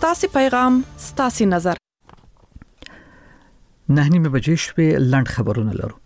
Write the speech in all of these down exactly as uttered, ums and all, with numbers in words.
ستاسو پیغام ستاسو نظر. نه نیمه بجې شپې لنډ خبرونه لرو.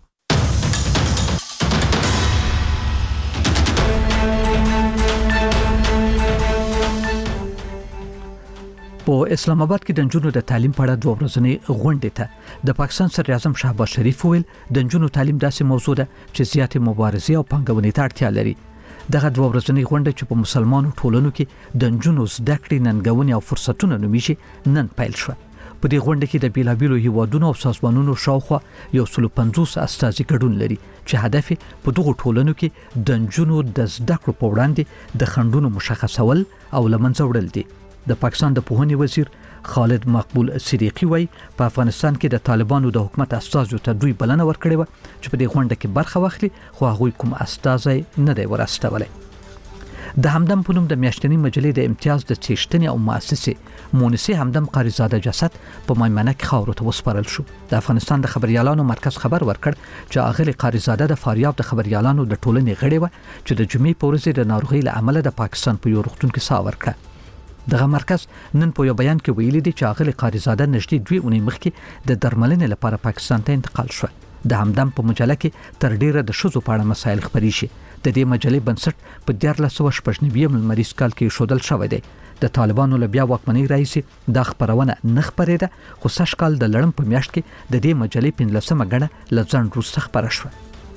په اسلام آباد کې د نجونو د تعلیم په اړه دوه ورځې غونډه ته د پاکستان صدر اعظم شهباز شریف ویل د نجونو تعلیم داسې موضوع ده چې زیاتې مبارزې او پانګونې ته اړتیا لري. دغه دوه ورځې غونډه چې په مسلمانو ټولنو کې د نجونو زده کړې ننګونې او فرصتونه نومیږي نن پیل شو. په دې غونډه کې د بیلابیلو هیوادونو او سازمانونو شاوخوا یو سل پنځوس استازي ګډون لري چې هدف په دغو ټولنو کې د نجونو د زده کړو په وړاندې د خنډونو مشخصول او لمنځه وړل دي. د پاکستان د پوهنې وزیر خالد مقبول صدیقی وایي په افغانستان کې د طالبانو د حکومت استازو ته دوی بلنه ورکړې و چې په دې غونډه کې برخه واخلي، خو هغوی کوم استازی نه دی ورستولی. د همدم په نوم د میاشتنۍ مجلې د امتیاز د څېړنې او مؤسسې مونسې همدم قاریزاده جسد په میمنه کې خاورو ته وسپارل شو. د افغانستان د خبريالانو مرکز خبر ورکړ چې اغلی قاریزاده د فاریاب د خبريالانو د ټولنې غړي و چې د جمعې په ورځ د ناروغۍ له امله د پاکستان په یو روغتون کې ساه ورکړه. دغه مرکز نن په یو بیان کې ویلي دی چې اغلی قاریزاده نږدې دوه اونۍ مخکې د درملنې لپاره پاکستان ته انتقال شو. د همدم په مجله کې تر ډیره د شذو په اړه مسایل خبري شي. د دې مجلې بنسټ په دیارلس سوه شپږ نوي مریض کال کې شودل شوی دی. د طالبانو له بیا واکمنۍ راځي د خبرونه نه خبرېده، خو سږ کال د لړم په میاشت کې د دې مجلې پنځلسمه غړه لځن روسته خبره شوه.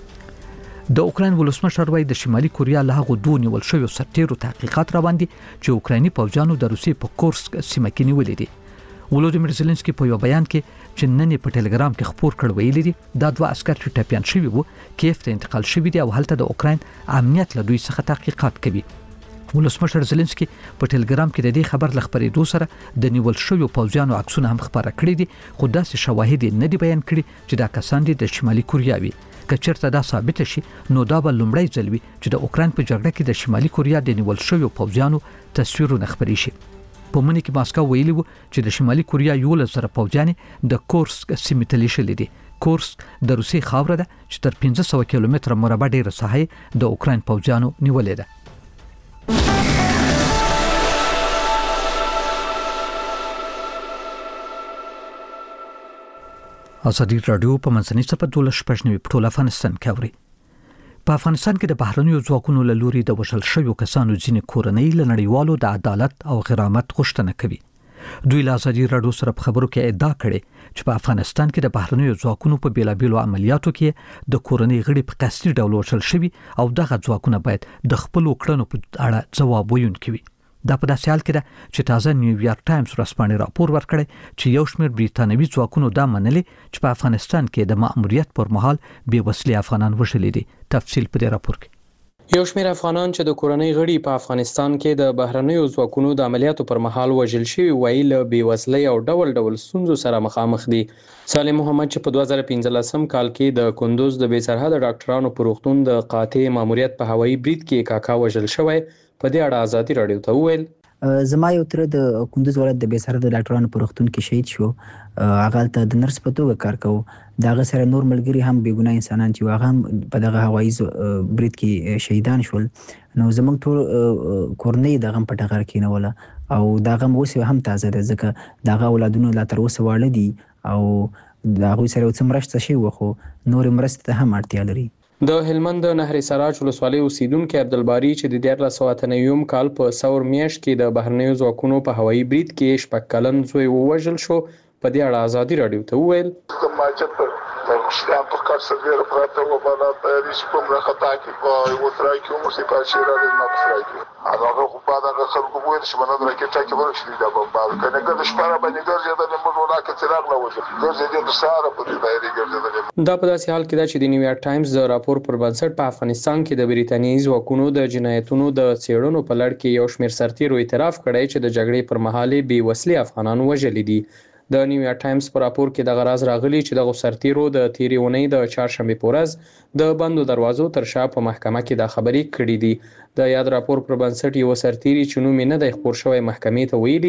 د اوکراین ولسمشر وایي د شمالي کوریا له هغو دوه نیول شویو سرتیرو تحقیقات روان دي چې اوکرایني پوځیانو د روسیې په کورسک سیمه کې نیولې دي. ولودیمیر زيلنسکي په یو بیان کې چې نن په ټلګرام کې خبر کړ ویلي دي دا دوه عسكر چې ټپيان شوي وو کیف ته انتقال شوي دي او هلته د اوکراین امنیت له دوی څخه تحقیقات کوي. ولسمشر زيلنسکي په ټلګرام کې د دې خبر لخبرېدو سره د نیول شویو پوځیانو عکسونه هم خبره کړي دي، خو داسې شواهد نه دي بیان کړي چې دا کسان دي د شمالي کوریا وي. که چېرته دا ثابت شي نو دا به لومړی ځل وي چې د اوکراین په جګړه کې د شمالي کوریا د نیول شویو پوځیانو تصویرونه خبري شي. په منی کې ماسکو ویلي وو چې د شمالي کوریا یو لزر پوځیان د کورسک سیمې ته لیږلي دي. کورسک د روسي خاوره ده چې تر پنځه سوه کیلومتره مربع ډیره ساحه د اوکراین پوځیانو نیولې ده. ازادي رادیو په منځنۍ صفحه دولس شپږ نوي په ټول افغانستان کې اوري. په افغانستان کې د بهرنیو ځواکونو له لوري د وژل شویو کسانو ځینې کورنۍ له نړیوالو د عدالت او غرامت غوښتنه کوي. دوی له ازادي رادیو سره په خبرو کې ادعا کړې چې په افغانستان کې د بهرنیو ځواکونو په بیلابیلو عملیاتو کې د کورنۍ غړي په قصدي ډول وژل شوي او دغه ځواکونه باید د خپلو کړنو په اړه ځواب ویونکي وي. دا په داسې حال کې ده چې تازه نیویارک ټایمز ورځپاڼې راپور ورکړی چې یو شمېر بریتانوي ځواکونو دا منلي چې په افغانستان کې د مأموریت پر مهال بې وسلې افغانان وژلي دي. تفصیل په دې راپور کې. یو شمېر افغانان چې د کورنۍ غړي په افغانستان کې د بهرنیو ځواکونو د عملیاتو پر مهال وژل شوي وایي له بې وسلۍ او ډول ډول ستونزو سره مخامخ دي. سالم محمد چې په دوه زره پنځلسم کال کې د کندوز د بې سرحده ډاکټرانو په روغتون د قاطع مأموریت په هوایي برید کې کاکا وژل شوی، په دې اړه ازادي رادیو ته وویل زما یو تر د کندوز ولایت د بې سرحده ډاکټرانو په روغتون کې شهید شو. هغه هلته د نرس په توګه کار کوو. د هغه سره نور ملګري هم بې ګناه انسانان چې هغه هم په دغه هوایي برید کې شهیدان شول. نو زموږ ټول کورنۍ د غم په ټغر کېنوله او دا غم اوس هم تازه ده ځکه د هغه اولادونه لا تر اوسه واړه دي او د هغوی سره یو څه مرسته شوې وه، خو نورې مرستې ته هم اړتیا لري. د هلمند د نهر سراج ولسوالۍ اوسیدونکي عبدالباري چې د دیارلس سوه اته نوي کال په ثور میاشت کې د بهرنیو ځواکونو په هوایي برید کې شپږ کلن زوی ووژل شو، په دې اړه ازادي رادیو ته وویل شیان پر کار سرګر پراته و بالا تیاری کوم راختا کې په یو ترای کې مو سي په شیرا د ما ترای کې هغه خو په دغه خلکو وایي چې باندې راکټه کې ورشي دا په بار کنه ګر شپاره باندې ګرځي د موږ ولاکه چراغ نه وځي ګرځي د ساره په دې دایره ګرځي. دا په داسې حال کې ده چې د نیویارک ټایمز د راپور پر بنسټ په افغانستان کې د بریتانیایي ځواکونو د جنایتونو د څېړنو په لړ کې یو شمېر سرتیرو اعتراف کړی چې د جګړې پر مهال بې وسلې افغانان وژلي دي. د نیویارک ټایمز په راپور کې د غراز راغلي چې د سرتیرو د تیری اونۍ د چهارشنبه په ورځ د بندو دروازو تر شا په محکمه کې د خبرې کړې دي. د یاد راپور پر بنسټ یو سرتیری چې نوم یې نه دی خپور شوی محکمې ته ویلي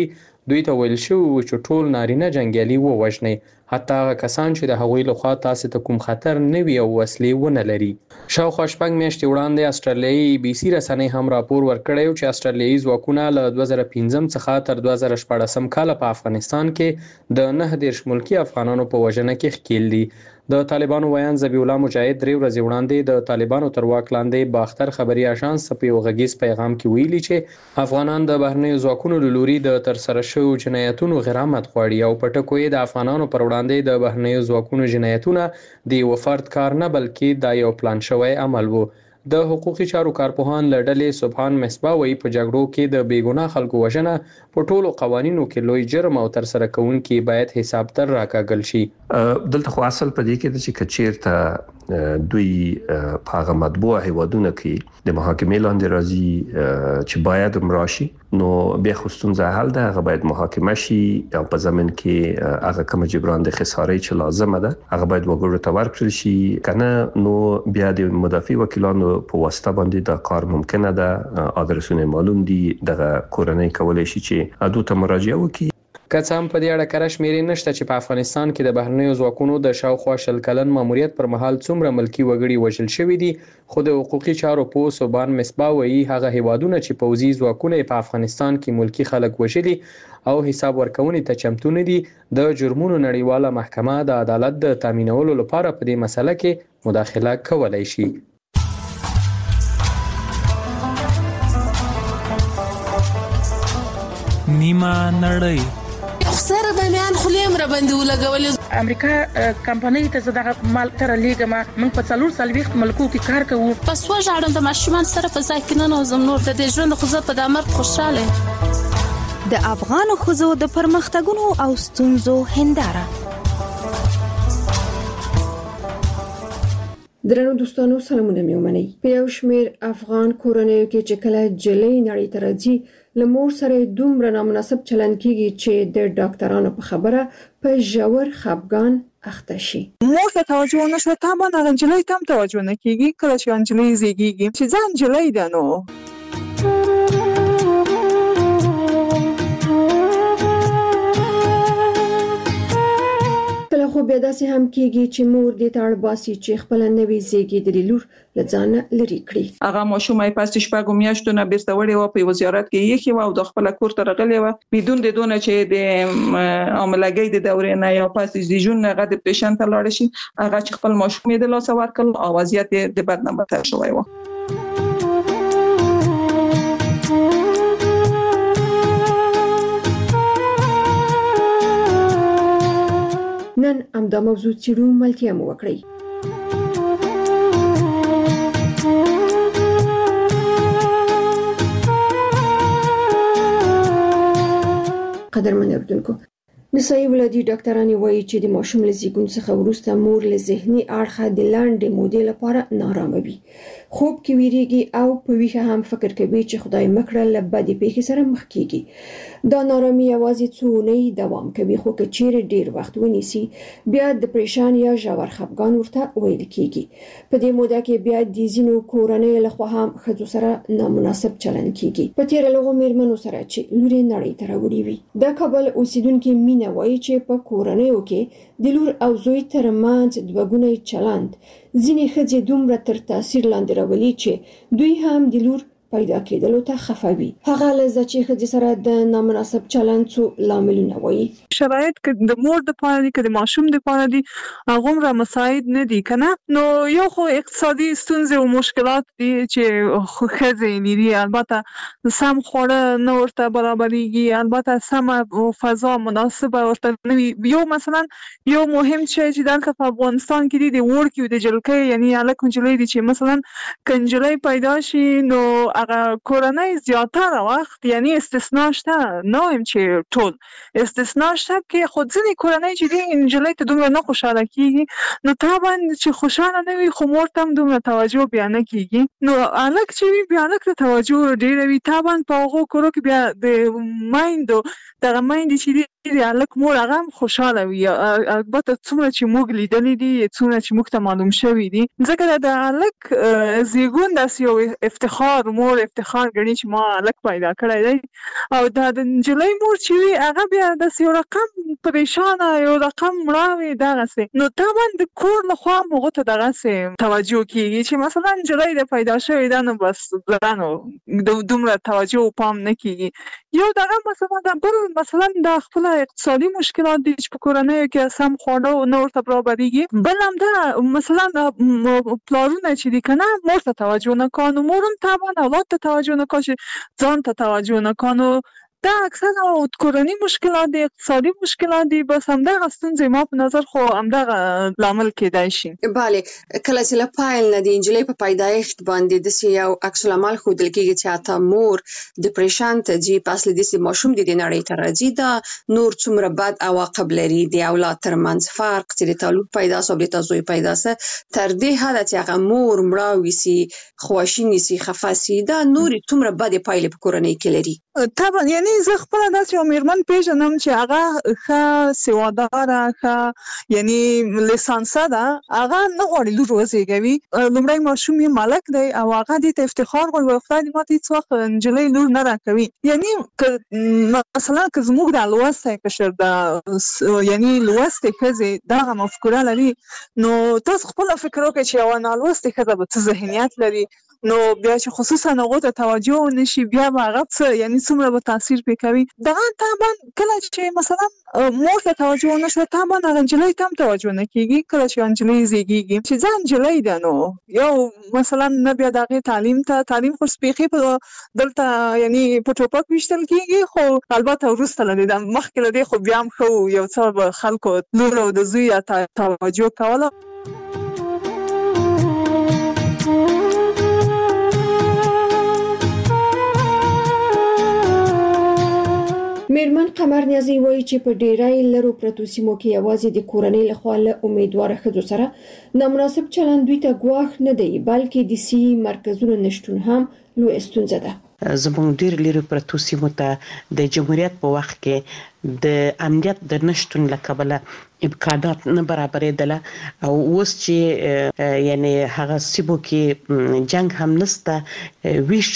دوی ته ویل شوی و چې ټول نارینه جنګیالي ووژنئ، حتی هغه کسان چې د هغوی لخوا تاسو ته کوم خطر نه وي او وسلې ونه لري. شاوخوا شپږ میاشتې وړاندې استرالیایي بي سي رسنۍ هم راپور ورکړی و چې استرالیایي ځواکونه له دوه زره پنځم څخه تر دوه زره شپاړسم کال په افغانستان کې د نهه دېرش ملکي افغانانو په وژنه کې ښکېل دي. د طالبانو ویان ذبیح الله مجاهد درې ورځې وړاندې د طالبانو تر واک لاندې باختر خبري اژانس په یو غږیز پیغام کې ویلي چې افغانان د بهرنیو ځواکونو له لوري د ترسره شویو جنایتونو غرامت غواړي او په ټکو یې د افغانانو پر وړاندې د بهرنیو ځواکونو جنایتونه د یو فرد کار نه بلکې دا یو پلان شوی عمل و. د حقوقي چارو کارپوهان له ډلې سبحان مصباح وایي په جګړو کې د بېګناه خلکو وژنه په ټولو قوانینو کې لوی جرم او ترسره کوونکي باید حساب تر راکاږل شي. دلته خو اصل په دې کې د چې کچیرته دوی په هغه مطبوع هیوادونو کې د محاکمې لاندې راځي چې باید مراشي، نو بیا خو ستونزه حل ده، هغه باید محاکمه شي او په ضمن کې هغه کوم جبران د خسارې چې لازمه ده هغه باید وګړو ته ورکړل شي، کنه نو بیا د مدافع وکیلانو په واسطه باندې دا کار ممکنه ده. ادرسونه معلوم دي، دغه کورنۍ کولای شي چې ادو ته مراجعه وکړي. که څه هم په دې اړه کره شمیرې نشته چې په افغانستان کې د بهرنیو ځواکونو د شاوخوا شل کلن ماموریت پر مهال څومره ملکي وګړي وژل شوي دي، خو د حقوقي چارو پوه سبحان مصباح وایي هغه هیوادونه چې پوځي ځواکونه په افغانستان کې ملکي خلک وژلي او حساب ورکونې ته چمتو نه دي، د جرمونو نړیواله محکمه د عدالت د تامینولو لپاره په دې مسله کې مداخله کولای شي. نیمه نړۍ سره د میان خلیم را باندې ولګولې. امریکا کمپنۍ ته زړه مال تر لیګه ما موږ په څلور سلويخت ملکو کې کار کوو. پس وژاړم د ماشومان سره په ځای کې نه نوزم نور د دې ژوند خو زه په دامر خوشاله. د افغان خزو د پرمختګونو او ستونزو هنداره. درنو دوستانو سلامونه مې ومنئ. په یو شمیر افغان کورنیو کې چې کله جلې نړۍ ته راځي له مور سره دومره نامناسب چلند کیږي چې د ډاکټرانو په خبره په ژور خپګان اخته شي. مور ته توجه نشته، طبعا انجلۍ ته هم توجه نه کیږي. کله چې انجلۍ زیږیږي چې ځان انجلۍ ده نو کله خو بیا داسې هم کیږي چې مور دې ته اړ باسي چې خپل نوې زیږیدلې لور له ځانه لرې کړي. هغه ماشوم یې پاتې شپږ میاشتو نه بیرته وړي و په یو زیارت کې یې خو او د خپل کور ته راغلی و بدون د دونه چې د عملګۍ د دورې نه یا پاتې د جون نه غد پیشنټ لاړ شي، هغه چې خپل ماشوم یې د لاس ورکړ او وضعیت د بدنامه تر شوی و. نن همدا موضوع څیړو، ملتیا مو وکړئ. قدرمن اردوونکو، نسایي ولادي ډاکټرانی وایي چې د ماشوم له زیږون څخه وروسته مور له ذهني اړخه د لاندې مودې لپاره نارامه وي، خوب کې ویریږي او په ویښه هم فکر کوي چې خدای مکړه له بدې پیښې سره مخ کیږي. دا نارامي یوازې څو اونۍ دوام کوي، خو که چیرې ډیر وخت ونیسي بیا د پریشان یا ژور خپګان ورته ویل کیږي. په دې موده کې بیا د ځینو کورنیو لخوا هم ښځو سره نامناسب چلند کیږي. په تیر لغو میرمنو سره چې لوري نړۍ ته راوړي وي. د کابل اوسیدونکو مینا وایي چې په کورنیو کې د لور او زوی ترمنځ دوګونی چلند ځینې ښځې دومره تر تاثیر لاندې راولي چې دوی هم د لور پیدا کېدلو ته خفوي. هغه لزه چې ښځې سره د نامناسب چلند څو لاملونه وایي. شرایط که د مور د پاره دي که د ماشوم د پاره دي هغومره مساعد نه دي کنه، نو یو خو اقتصادي ستونزې او مشکلات دي چې ښځې لري. البته سم خواړه نه ورته برابرېږي، البته سمه فضا مناسبه ورته نه وي. یو مثلا یو مهم شی چې دلته په افغانستان کې دي د وړکي او د جلکۍ یعنی هلک نجلۍ دي چې مثلا که نجلۍ پیدا شي نو هغه کورنۍ زیاتره وخت یعنی استثناء شته، نه وایم چې ټول استثناء شته کې خو ځینې کورنۍ چې دي نجلۍ ته دومره نه خوشحاله کیږي، نو طبعا چې خوشحاله نه وي خو مور ته هم دومره توجه بیا نه کیږي. نو هلک چې وي بیا هلک ته توجه ډېره وي. طبعا په هغو کورو کې بیا د میندو دغه میندې چې دي چیرې هلک مور هغه هم خوشحاله وي. البته څومره چې موږ لیدلي دي، څومره چې موږ ته معلوم شوي دي، ځکه د هلک زیږون داسې یو افتخار، مور افتخار ګڼي چې ما هلک پیدا کړی دی. او دا د نجلۍ مور چې وي هغه بیا داسې یو رقم پریشانه، یو رقم مړاوې دغسې. نو طبعا د کور لخوا هم هغو ته دغسې توجه کېږي چې مثلا نجلۍ د پیدا شوې ده، نو بس نو دومره توجه و پام نه کېږي. یو دغه مثلا د بل مثلا د خپله اقتصادي مشکلات دي چې په کورنیو کې سم خواړه نه ورته برابرېږي. بل همدا مثلا پلارونه چې دي که نه مور ته توجه نه کوه، نو مور هم طبعا اولاد ته توجه نه کوه چې ځان ته توجه نه کوه. نو دا اکثر کورنی مشکلات دي، اقتصادي مشکلات دي. بس همدغه ستونزې ما په نظر خو همدغه لامل کېدای شي. بله، کله چې له پیل نه د نجلۍ په پیدایښت باندې داسې یو عکس العمل ښودل کېږي چې حتی مور ډپریشن ته ځي، په اصل داسې ماشوم د دې نړۍ ته راځي، دا نور څومره بد عواقب لري د اولاد ترمنځ فرق چې د تولد پیدا سه او د تا زوی پیدا سه، تر دې حده چې هغه مور مړاوي سي، خواشیني سي، خفه سي، دا نورې څومره بدې پایلې په کورنۍ کې لري. طبعا یعنی زه خپله داسې یو مېرمن پېژنم چې هغه ښه سواداره، ښه یعنی لیسانسه ده، هغه نه غواړي لور وزېږوي. لومړی ماشوم یې ملک دی او هغه دې ته افتخار غواړي، وایي خدای دې ماته هېڅ وخت نجلۍ لور نه راکوي. یعنی که مثلا که زموږ د لوستی کشر د یعنی لوستې ښځې دغه مفکوره لري، نو تاسو خپله فکر وکړئ چې یوه نالوستې ښځه به څه ذهنیت لري. نو بیا چې خصوصا هغو ته توجه ونه شي، بیا به هغه څه یعنی څومره به تاثیر پرې کوي. دغه طبعا کله چې مثلا مور ته توجه ونه شوه، طبعا هغه نجلۍ ته هم توجه نه کېږي. کله چې نجلۍ زېږېږي چې ځه نجلۍ ده، نو یو مثلا نه بیا د هغې تعلیم ته تعلیم خو بیخي په دلته یعنی په ټوپک ویشتل کېږي، خو البته وروسته له دې مخکې له دې خو بیا هم ښه یو څه به خلکو لور او د زوی توجه کوله. میرمن قمر نیازی وایي چې په ډیری لرو پرتو سیمو کې یوازې د کورنۍ لخوا له امیدواره ښځو سره نامناسب چلند دوی ته ګواښ نه دی، بلکې د صحي مرکزونو نشتون هم لویه ستونزه ده. زموږ ډیر لرو پرتو سیمو ته د جمهوریت په وخت کې د امنیت د نشتون له کبله امکانات نه برابرېدله، او اوس چې یعنی هغه سیمو کې جنگ هم نسته، ویش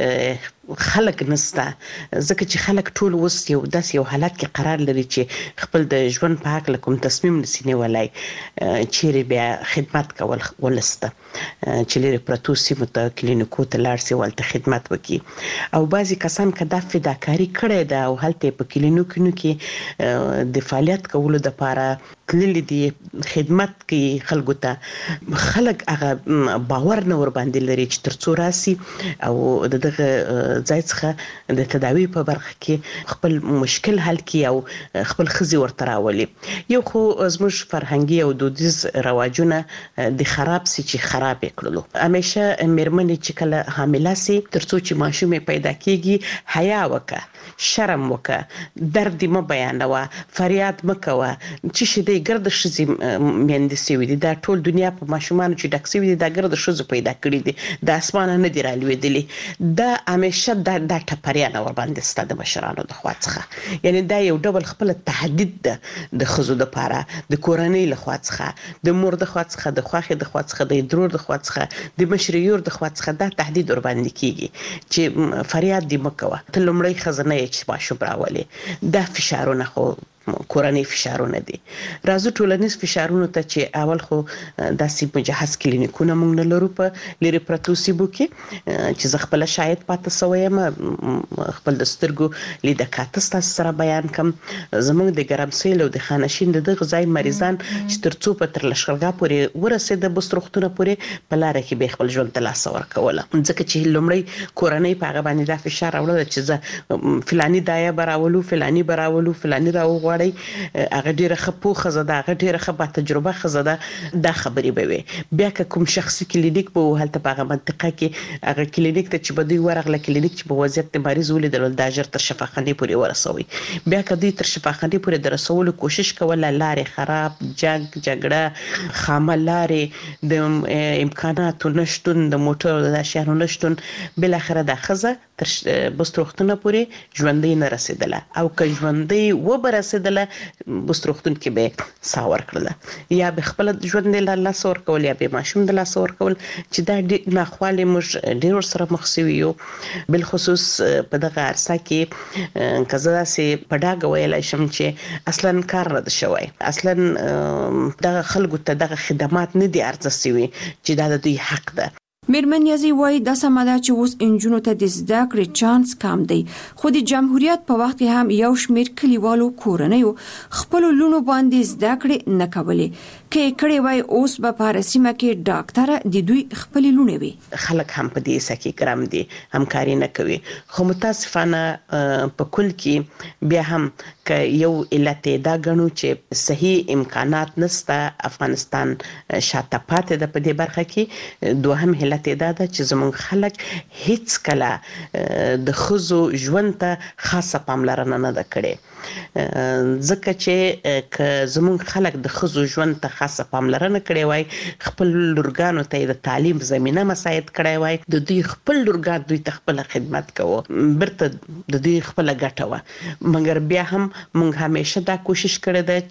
خلک نسته، ځکه چې خلک ټول اوس یو داسې یو حالت کې قرار لري چې خپل د ژوند په هکله کوم تصمیم نسي نیولی، چیرې بیا خدمت کول ولسته چې لرې پرتو سیمو ته کلینیکو ته لاړ سي، هلته خدمت وکړي. او بعضې کسان که دا فداکاري کړې ده او هلته یې په کلینیکونو کې د فعالیت کولو دپاره تللي دي، خدمت کوي خلکو ته، خلک هغه باور نه ورباندې لري چې تر څو راسي او د دغه ځای څخه د تداوی په برخه کې خپل مشکل حل کړي او خپل ښځې ورته راولي. یو خو زموږ فرهنګي او دودیز رواجونه د خراب سي چې خراب یې کړلو. همیشه مېرمنې چې کله حامله سي، تر څو چې ماشوم یې پیدا کېږي، حیا وکړه، شرم وکړه، درد دې مه بیانوه، فریاد مه کوه، چې شي دی ګرده ښځې میندې سوي دي، دا ټول دنیا په ماشومانو چې ډک سوي دي، دا ګرده ښځو پیدا کړي دي، د اسمانه نه دي رالوېدلي. دا همیشه دا دا ټپریانه ورباندې سته د مشرانو د خوا څخه. یعنی دا یو ډول خپله تهدید ده د ښځو دپاره، د کورنۍ له خوا څخه، د مور د خوا څخه، د خوښې د خوا څخه، د درور د خوا څخه، د مشرې یور د خوا څخه دا تهدید ورباندې کېږي چې فریاد دې مه کوه، ته لومړی ښځه نه یې چې ماشوم راولې. دا فشارونه خو کورنۍ فشارونه دي. راځو ټولنیز فشارونو ته چې اول خو داسې مجهز کلینیکونه موږ نه لرو په لرې پرتو سیمو کې، چې زه خپله شاید پاتې سوی یم، خپل د سترګو لیده کاته ستاسو سره بیان کړم. زموږ د ګرمسیل او د خانشین د دغه ځای مریضان چې تر څو په تر لښکرګاه پورې ورسېده بست روغتونه پورې، په لاره کې به یې خپل ژوند ته لاسه ورکوله، ځکه چې لومړی کورنۍ په هغه باندې دا فشار راوړله چې زه فلاني دایه به راولو، فلاني به راولو، فلاني راوغواړئ، هغه ډیره خپو خزه ده، هغه ډیره خپه تجربه خزه ده، دا خبرې به وي. بیا که کوم شخصي کلینیک به هلته په هغه منطقه کې هغه کلینیک ته چې به دوی ورغله، کلینیک چې په وضعیت د مریض ولیدل دا ژر تر شفاخانې پورې ورسوي. بیا که دوی تر شفاخانې پورې د رسولو کوشش کوله، لارې خراب، جنگ جګړه، خامه لارې، د امکاناتو نشتون، د موټرو د اشیانو نشتون، بل اخره د خزه تر بستروختونه پورې ژوندۍ نه رسیدله. او که ژوندۍ و به رسیدله بستروختون کې به ساه ورکړله، یا به خپل ژوندۍ له لاسه ورکول یا به ماشوم د لاسه ورکول، چې دا ناخوالې موږ ډېر ورسره مخ سوي یو. بالخصوص په دغه عرصه کې که زه داسې په ډاګه ویلی شم چې اصلا کار نه ده شوی، اصلا دغه خلکو ته دغه خدمات نه دي عرضه سوي چې دا د دوی حق ده. میرمن یازی وایي دا سمه ده چې اوس انجونو ته د زده کړې چانس کم دی، خو د جمهوریت په وخت کې هم یو شمېر کلیوالو کورنیو خپلو لوڼو باندې زده کړې نه کولې. که یې کړې وای اوس به په هره سیمه کې ډاکټره د دوی خپلې لوڼې وي. خلک هم په دې حصه کې ګرم دي، همکاري نه کوي. خو متاسفانه په کل کې بیا هم که یو علت دا ګڼو چې صحیح امکانات نسته، افغانستان شاته پاتې ده په دې برخه کې. دوهم علت دا ده چې زموږ خلک هیڅ کله د ښځو ژوند ته خاصه پاملرنه نه ده کړې. ځکه چې که زموږ خلک د ښځو ژوند ته خاصه پاملرنه کړې وای، خپل لورګانو ته د تعلیم زمینه مساعد کړی وای، د دوی خپل لورګان دوی ته خپل خدمت کوو، برته د دوی خپل ګټه وه. مګر بیا هم موږ همیشه دا کوشش کړی ده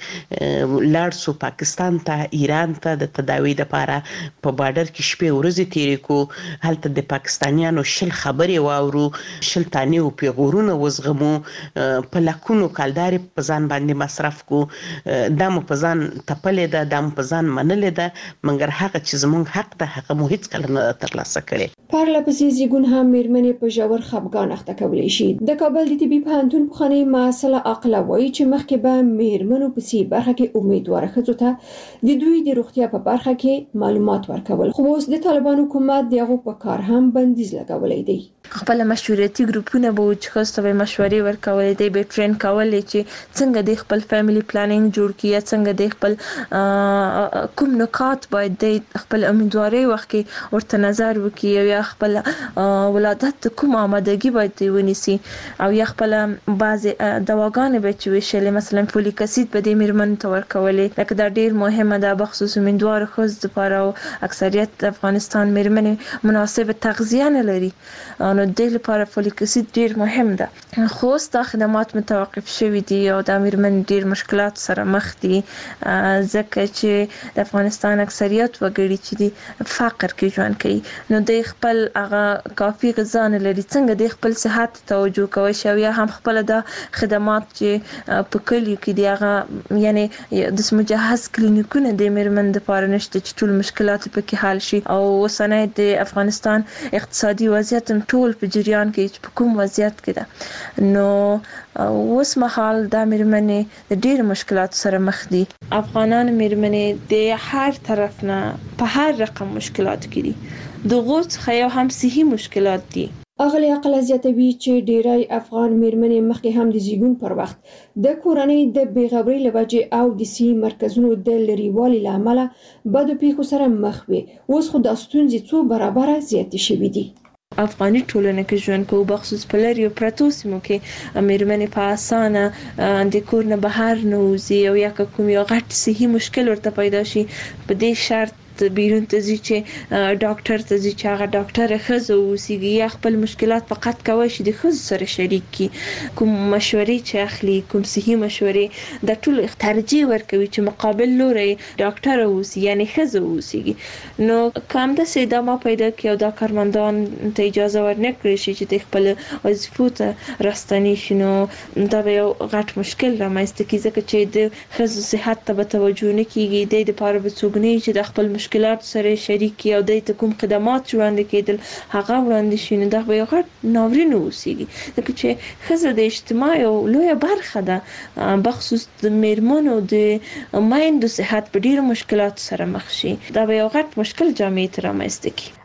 چې لاړ سو پاکستان ته، ایران ته د تداوی لپاره. په بارډر کې شپې ورځې تیرې کو، هلته د پاکستانیانو شل خبرې واورو، شل تانې او پیغورونه وزغمو، په لکونو کالدارې په ځان باندې مصرف کو. دا مو په ځان تپلې ده، دا مو په ځان منلې ده، مګر هغه چې زموږ حق ده هغه مو هیڅ کله نه ترلاسه کړی. پرله پسې زیږون هم میرمنې په ژور خفګان اخته کولی شي. د کابل د طبي پوهنتون پخوانۍ محصله عاقله وایي چې مخکې به میرمنو په سي برخه کې امیدواره ښځو ته د دوی د روغتیا په برخه کې معلومات ورکول، خو اوس د طالبانو حکومت دغه په کار هم بندیز لګولی دی. خپل مشورتي ګروپونه به چې خاصه به مشورې ورکولې دی، به ټرین کولې چې څنګه د خپل فیملی پلانینګ جوړ کړي، څنګه د خپل کوم نکات باید د خپل امیدواري وخت کې ورته نظر وکړي، یا خپل ولادت کوم آمادګي باید ونیسي، او یا خپل بعض دواګانې به چې وشلې، مثلا فولیک اسید به د میرمن ته ورکولې، لکه دا ډیر مهمه ده بخصوص امیدوار ښځو لپاره. او اکثریت د افغانستان میرمنې مناسب تغذیه نه لري، نو د دې لپاره فولیک اسید ډیر مهم ده. خو ستا خدمات متوقف شوي دي او د میرمن ډیر مشکلات سره مخ دي، ځکه چې د افغانستان اکثریت وګړي چې دي فقر کې ژوند کوي، نو د خپل هغه کافي غذا نه لري. څنګه د خپل صحت توجه کوي، او یا هم خپل د خدمات چې په کلیو کې دی هغه یعنی د مجهز کلینیکونه د میرمن لپاره نشته چې ټول مشکلات پکې حل شي. او وسنه د افغانستان اقتصادي وضعیت ټول په جریان کې چې په کوم وضعیت کې ده، نو اوس مهال د میرمنې د ډېر مشکلات سره مخ دي. افغانان میرمنې د هر طرف نه په هر رقم مشکلات کې دي، د غوڅ خیا هم صحي مشکلات دي. اغلی عقل زیاتوي چې ډیری افغان میرمنې مخکې هم د زیږون پر وخت د کورنۍ د بیغبرۍ لوجې او د سی مرکزونو د لريوالي لامل بد پیښو سره مخ وي. اوس خو د ستونزې څو برابر زیاتې شوې دي. افغاني ټولنه کې ژوند کوو، بخصوص په لري او پرتو سیمو کې میرمنې په اسانه د کور نه بهر نه وځي، او یا کوم یو غټ صحي مشکل ورته پیدا شي، په دې شرط بیرون ته ځي چې ډاکټر ته ځي چې هغه ډاکټر ښځه اوسیږي، یا خپل مشکلات فقط کوي چې د ښځو سره شریک کړي. کوم مشورې چې اخلي، کوم صحي مشورې، د ټول ترجیح ورکوي چې مقابل لوري ډاکټر اوسي یعنی ښځه اوسیږي. نو کوم د سیدامه پیدا کړي او دا کارمندان ته اجازه ورنکړي شي چې د خپل وظیفو ته راستنی شي، نو دا به یو غټ مشکل رامنځته کیږي، ځکه چې د ښځو صحت ته به توجه نه کیږي، د دې لپاره به څوک نه چې د خپل مشکلات سره شریک او د ته کوم خدمات وړاندې کېدل هغه وړاندې شي، نو دا به یو غټ ناورین اوسېږي. ځکه چې ښځه د اجتماع یو لویه برخه ده، بخصوص د میرمنو د میندو صحت په ډېرو مشکلاتو سره مخ شي، دا به یو غټ مشکل جامعې ته رامنځته کړي.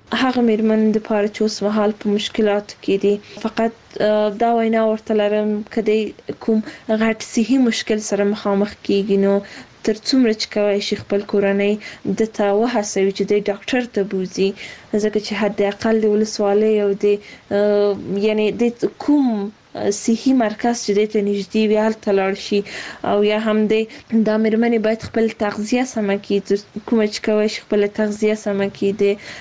هغه میرمن د پاره چې اوس مهال په مشکلات کې دي فقط دا وینا ورته لرم کدی کوم غټ صحي مشکل سره مخامخ کیږي نو تر څومره چې کوي شي خپل کورنۍ د تا وهڅوي چې د ډاکټر ته بوزي ځکه چې حد اقل د ولسوالۍ او د یعنی د کوم صحي مرکز چې د ته نږدې وي هلته لاړ شي او یا هم د دا میرمنې باید خپل تغذیه سمه کړي کوم چې کوي شي خپل تغذیه سمه کړي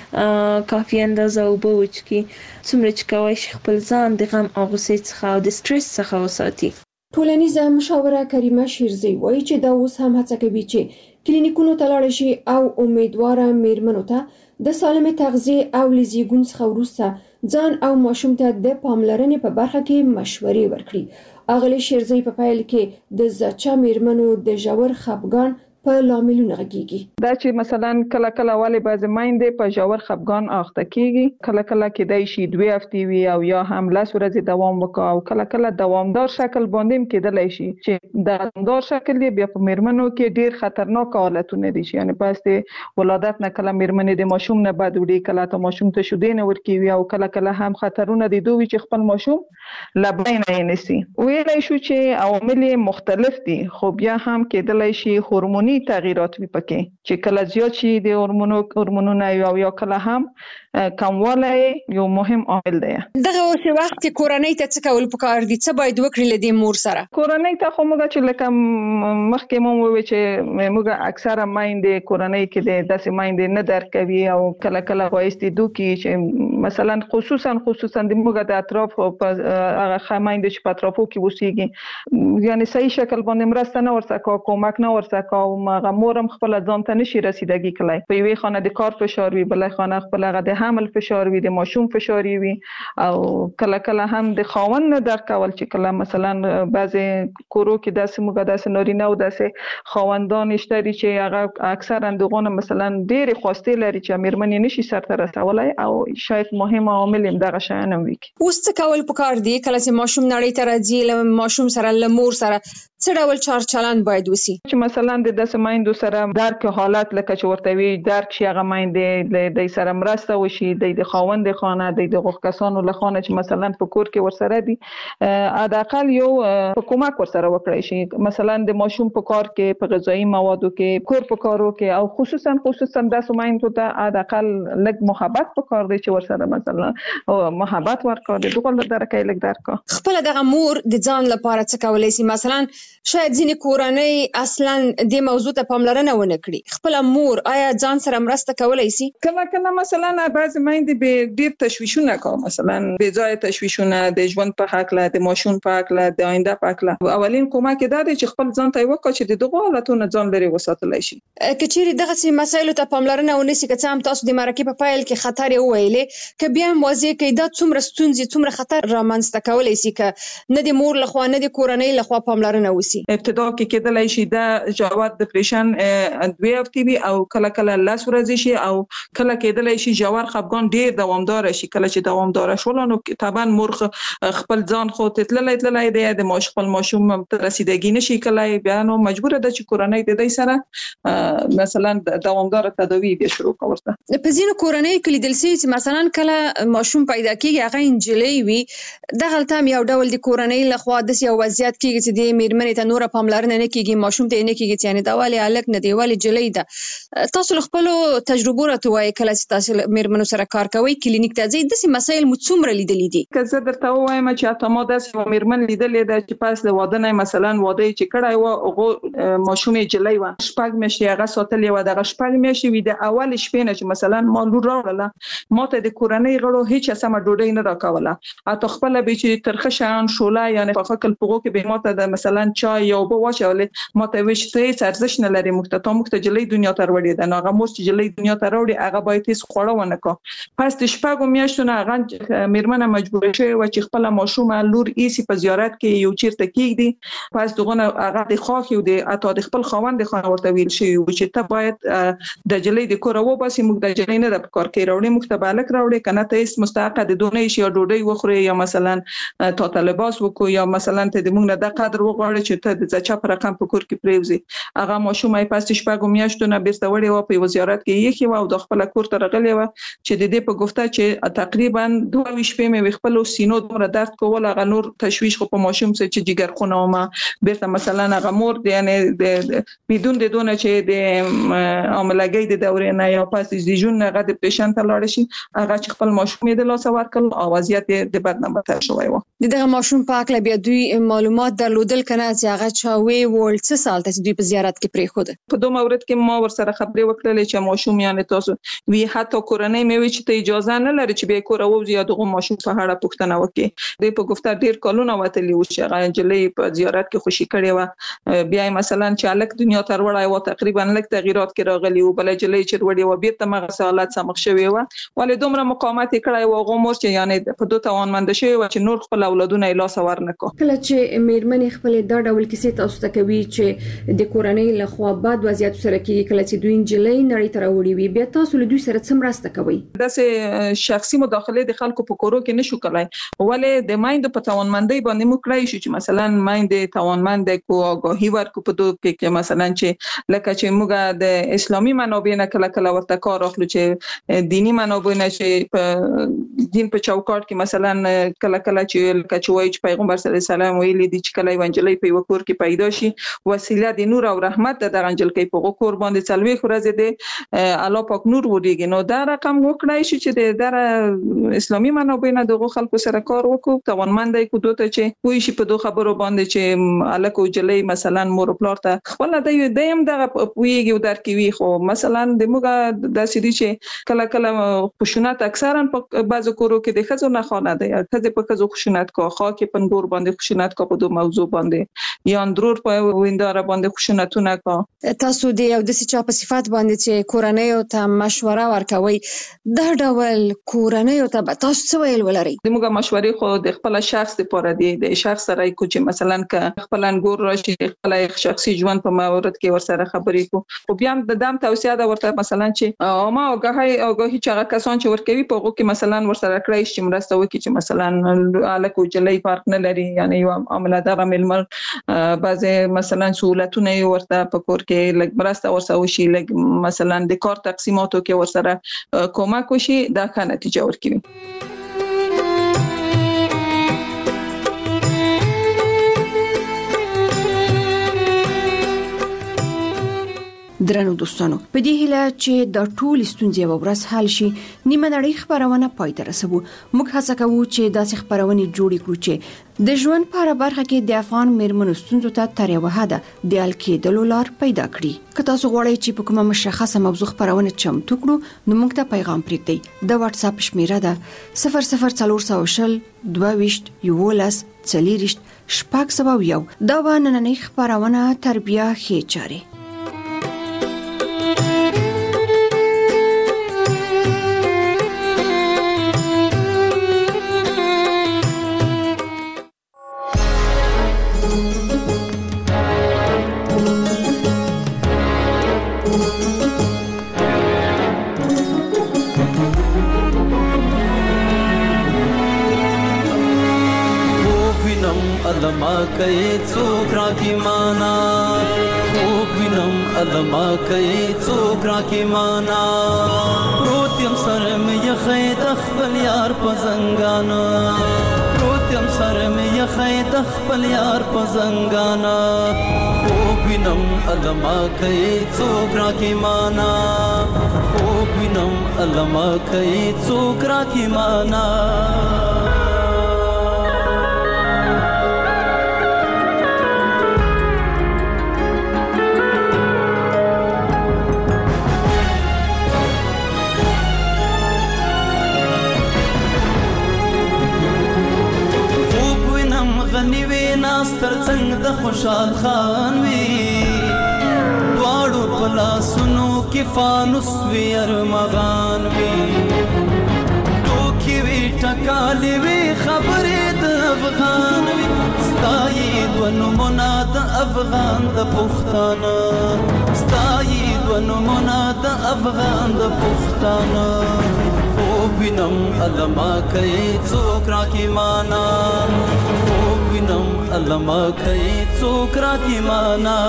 د کافي اندازه اوبه وڅښي څومره چې کوي شي خپل ځان د غم او غوسې څخه او د سټرس څخه وساتي. ټولنیزه مشاوره کریمه شیرزی وایي چې دا اوس هم هڅه کوي چې کلینیکونو ته لاړ شي او امیدواره میرمنو ته د سالمه تغذیه او لزیګون څخه وروسته ځان او ماشوم ته د پاملرنې په برخه کې مشورې ورکړي. اغلی شیرزی په پایل کې د زچا میرمنو د ژور خپګان په لاملونو غږیږي. دا چې مثلا کله کله والی بعض مایندې په ژور خپګان اخته کیږي کله کله کېدای شي دوه هفتې وي او یا هم لاس ورځې دوام وکړي او کله کله دوامدار شکل باندې کېدلی شي چې د دوامدار شکل بیا په میرمنو کې ډیر خطرناک حالتونه دي یعنی پس د ولادت نه کله میرمنې د ماشوم نه بد وړي کله ته ماشوم ته شودې نه ورکوي او کله کله هم خطرونه دي دوی چې خپل ماشوم لبنه نه نسی ویلای شو چې عوامل مختلف دي خو بیا هم کېدلی شي هورموني تغییرات وي پکې چې کله زیات شي د هورمونو هورمونونه یو یا کله هم کموالی یو مهم عامل دی. دغه اوس وخت کورنۍ ته څه کول پکار دي څه باید وکړي لدی مور سره؟ کورنۍ ته خو موږ چې لکه مخکې مو وی چې موږ اکثره مایندې کورنۍ کې د داسې مایندې نه درک کوي او کله کله وایستي دوکي چې مثلا خصوصا خصوصا د موږ د اطراف په هغه خمایندې چې په اطرافو کې وسیږي یعنی صحیح شکل باندې مرسته نه ورسکه کومک نه ورسکه او هغه مورم خپل ځان ته نشي رسیدګي کولای په یوې خانه د کار فشار وي بلې خانه خپل هغه د حمل فشار وي د ماشوم فشار وي او کله کله هم د خاوند نه درک کول چې کله مثلا بعضی کورو کې داسې موږ داسې نارینه او داسې خاوندان شته چې هغه اکثرا دغه مثلا ډېر خواسته لري چې میرمنې نشي سرته رسولای او شاید مهم عامل هم دغه شان هم وي. اوس څه کول پکار دي کله چې ماشوم نړۍ ته راځي له ماشوم سره له مور سره څه ډول چار چلند باید وسی چې مثلا د داسې مایندو سره درک حالت لکه چې ورته وی درک شي هغه مایندې د سره مرسته وشي د خاوند خانه د دغه کسانو له خانه چې مثلا په کور کې ورسره دي حداقل یو حکومت ورسره وکړي شي مثلا د ماشوم په کار کې په غذایی موادو کې کور په کارو کې او خصوصا خصوصا د مایندو ته حداقل لږ محبت په کار دی چې ورسره مثلا محبت ورکړي دغه درکې لږ درک خپل دغه مور د ځان لپاره څه کولای شي مثلا شاید ځینې کورنۍ اصلا د موضوع ته پاملرنه ونه کړي خپل مور آیا ځان سره مرسته کولای شي کله کله مثلا بعض مایندې به ډیر تشویشونه کوي مثلا به ځای تشویشونه د ژوند په حق له د ماشوم په حق له د آینده په حق له اولین کومک دا دی چې خپل ځان ته وکړي چې دغه حالتونه ځان لري وساتلی شي کچېری دغه سي مسایلو ته پاملرنه ونیسي که څه هم تاسو د مرکه په فایل کې خطر ویلې ک بیا موازی کې دا څومره ستونزې څومره خطر رامنځته کولای شي ک نه د مور لخوا نه د کورنۍ لخوا پاملرنه وسی ابتدا کې کېدلای شي دا جواد ډیپریشن دوی افتي وي او کله کله لاس ورځي شي او کله کېدلای شي جوار خپګان ډیر دوامدار شي کله چې دوامدار شول نو طبعا مرخ خپل ځان خو تتللای تللای دی د ماش خپل ماشوم تر رسیدګي نشي کولای بیا نو مجبور ده چې کورنۍ د دې سره مثلا دوامدار تداوی به شروع کړي په ځینو کورنۍ کې لیدل شي چې مثلا کله ماشوم پیدا کیږي هغه انجلۍ وي دغه تام یو ډول د کورنۍ لخوا د یو وضعیت کېږي چې د میرمنې ته نور پاملرنه نه کیږي ماشوم ته نه کیږي یعنی دا والی الک نه دی والی جلې ده تاسو خپل تجربه راته وایي کله چې تاسو میرمنو سره کار کوي کلینیک ته ځي د مسایل مو څومره لیدلې دي که زه درته وایم چې اته مو داسې میرمن لیدلې ده چې پاس له واده نه مثلا واده چې کړای و هغه ماشوم جلې و شپږ میاشتې هغه ساتلې و دغه شپږ میاشتې وي د اول شپې نه چې مثلا ما لور راوړله ماته د کورنۍ غړو هیڅ سم ډوډۍ نه راکوله اته خپل به چې ترخه شان شوله یعنی په خپل پغو کې به ماته د مثلا چای یو به واچولې ماته وشته ارزش نه لري مخته مخته جلې دنیا ته وروړي دا هغه مور چې جلې دنیا ته وروړي هغه باید هیڅ خوړه ونه کو پس د شپږو میاشتو نه هغه میرمنه مجبور شوه و چې خپل ماشوم لور ایسی په زیارت کې یو چیرته کېږي پس دغه هغه د خاخ یو د اته د خپل خوند خانه ورته ویل شي چې ته باید د جلې د کور و باسي موږ د جلې نه د کار کې راوړي مخته بالک راوړي کنه ته هیڅ مستحق د دونې شي ډوډۍ وخوري یا مثلا تا لباس وکړو یا مثلا ته د موږ نه د قدر وغواړي چې ته د ځچا پر رقم په کور کې پریوزي هغه ماشوم یې پاس شپږ میاشتو نه بیرته وړي و په وزارت کې یې و او د خپل کور ته راغلی و چې د دې په گفته چې تقریبا دوه شپې مې خپل سینو دومره درد کول هغه نور تشویش خو په ماشوم سره چې جګر خونه او ما بیرته مثلا هغه مور یعنی د بدون د دونه چې د عملګي د دورې نه یا پاس د جون نه غد پیشنټ لاړ شي هغه چې خپل ماشوم د لاس ورکل او وضعیت د بدنامه تر شوی و دغه ماشوم په اړه بیا دوی معلومات درلودل کنه چې هغه چا وی ول څه سال ته دوی په زیارت کې پرې خو په دوه مورد کې ما ور سره خبرې وکړلې چې ماشوم یعنی تاسو وی حتی کورنۍ مې وی چې ته اجازه نه لري چې به کور او زیاده ماشوم په اړه پوښتنه وکړي د په گفته ډیر کلونه وتلی و چې هغه جلې په زیارت کې خوشي کړي و بیا مثلا چې الک دنیا تر وړای و تقریبا لک تغیرات کې راغلی و بل جلې چې وړي و بیرته مغه حالت سمخ شوی و ولې دومره مقاومت کړای و غومور چې یعنی په دوه توانمند شوی و چې نور خپل اولادونه لاس ور نه کو کله چې میرمنې خپل دا ډول کیسې تاسو ته کوي چې د کورنۍ له خوا بد وضعیت سره کې کله چې دوی انجلۍ نړۍ تر وړي وي بیا تاسو له دوی سره څه مرسته کوي داسې شخصي مداخله د خلکو په کورو کې نشو کولای ولې د مایند په توانمندۍ باندې مو کړی شو چې مثلا مایند توانمند کو آگاهی ورکو په دوه کې چې مثلا چې لکه چې موږ د اسلامي منابع نه کله کله ورته کار اخلو چې دینی منابع نه چې په دین په چوکاټ کې مثلا کله کله چې لکه چې وایي چې پیغمبر صلی الله علیه وسلم ویلي دي چې کله انجلۍ په وکور کې پیدا شي وسیله د نور او رحمت د انجلۍ په کور باندې څلوي خورزه دي الله پاک نور وريږي نو دا رقم وکړای شي چې د اسلامي منابع نه دغه خلکو سره کار وکړو توانمندای کو دوته چې وایي شي په دوه خبرو باندې چې الکو جلې مثلا مور پلار ته خپل د دیم دغه ویږي او درکوي خو مثلا د موږ د سړي چې کله کله خشونت اکثرا په بعضو کورو کې د خزو نه خانه ده یا خزه په خزو خشونت کو خو کې پندور باندې خشونت کو په دوه موضوع باندې یا اندرور په ویندار باندې خشونتونه کو تاسو د یو د چا په صفات باندې چې کورنۍ او ته مشوره ورکوي دا ډول کورنۍ او ته تاسو څه ویل ولري د موږ مشورې خو د خپل شخص لپاره دی د شخص سره کو چې مثلا ک خپل انګور راشي خپل شخصي ژوند په مورد کې ورسره خبرې کو او بیا د دام توصیه دا ورته مثلا چې ما اوګه اوګه چې هغه کسان چې ورکوي په هغه کې مثلا ورسره کړی چې مرسته وکړي چې مثلا الکو جلې فرق نه لري یعنی یو عملدار ململ بعضی مثلا سہولتونه ورته په کور کې لګ مرسته ورسره وشي لګ مثلا د کار تقسیماتو کې ورسره کومک وشي دا ښه نتیجه ورکوي درنو دوستانو په دې هیله چې د ټول ستونزې او ورځ حل شي نیمه نړۍ خبرونه پای ته رسوو موږ هڅه کوو چې داسې خبرونه جوړ کړو چې د ژوند په اړه برخه کې د افغان میرمنو ستونزو ته تر یو حده د حل کېدلو لار پیدا کړي که تاسو غواړئ چې په کومه مشخصه موضوع خبرونه چمتو کړو نو موږ ته پیغام پرېږدئ د واتس اپ شمیره ده صفر صفر څلور سوه شل دوه ویشت یولس څلوېښت شپږ سوه یو دا به نننۍ خبرونه تربیه ښې چارې علما کوي څوک راکی معنا خوب وینم علما کوي څوک راکی معنا پروتیم سره مې یخې د خپل یار په زنګانا پروتیم سره مې یخې د خپل یار په زنګانا خوب وینم علما کوي څوک راکی معنا خوب وینم علما کوي څوک راکی معنا ستر څنګه د خوشحال خان وی دواړو پلاسونو کې فانوس وی ارمغان وی ټوکی وی ټکالې وی خبرې د افغان وی ستایید ونمونه د افغان د پښتانه ستایید ونمونه د افغان د پښتانه خوب وینم علما کوي څوک راکی معنا خوب وینم علما کوي څوک راکی معنا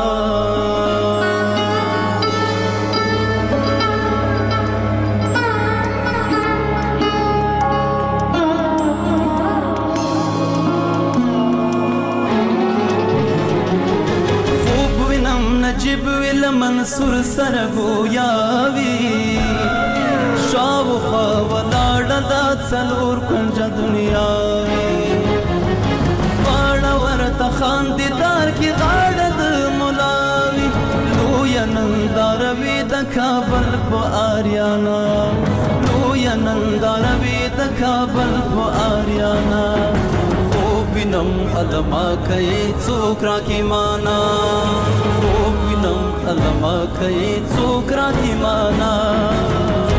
نجیب ویل منصور سره گویاوی شاوخوا ولاړه دا څلور کنجه دنیاوی غاړه ورته خاندیدار کې غاړه د ملاوی لویه ننداره وي د کابل په آریانا لویه ننداره وي د کابل په آریانا وینم علما کوي څوک راکی معنا وینم علما کوي څوک راکی معنا